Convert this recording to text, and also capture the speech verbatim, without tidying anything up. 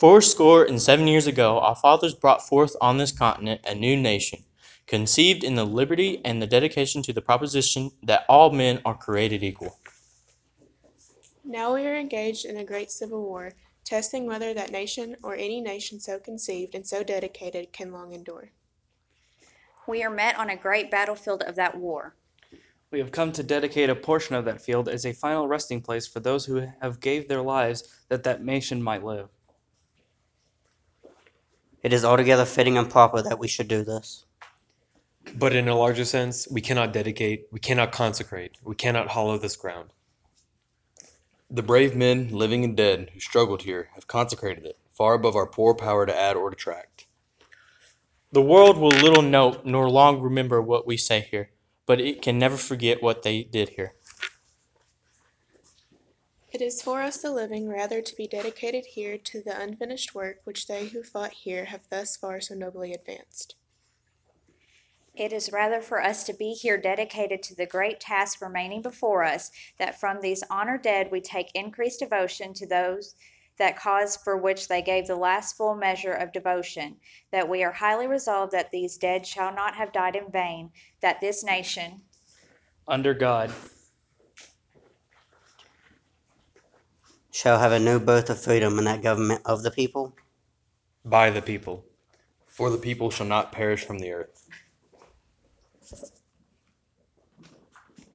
Fourscore and seven years ago, our fathers brought forth on this continent a new nation, conceived in the liberty and the dedication to the proposition that all men are created equal. Now we are engaged in a great civil war, testing whether that nation or any nation so conceived and so dedicated can long endure. We are met on a great battlefield of that war. We have come to dedicate a portion of that field as a final resting place for those who have gave their lives that that nation might live. It is altogether fitting and proper that we should do this. But in a larger sense, we cannot dedicate, we cannot consecrate, we cannot hollow this ground. The brave men, living and dead, who struggled here have consecrated it, far above our poor power to add or detract. The world will little note nor long remember what we say here, but it can never forget what they did here. It is for us the living rather to be dedicated here to the unfinished work which they who fought here have thus far so nobly advanced. It is rather for us to be here dedicated to the great task remaining before us, that from these honored dead we take increased devotion to those that cause for which they gave the last full measure of devotion, that we are highly resolved that these dead shall not have died in vain, that this nation, Under God, Shall have a new birth of freedom in that government of the people. By the people. For the people shall not perish from the earth.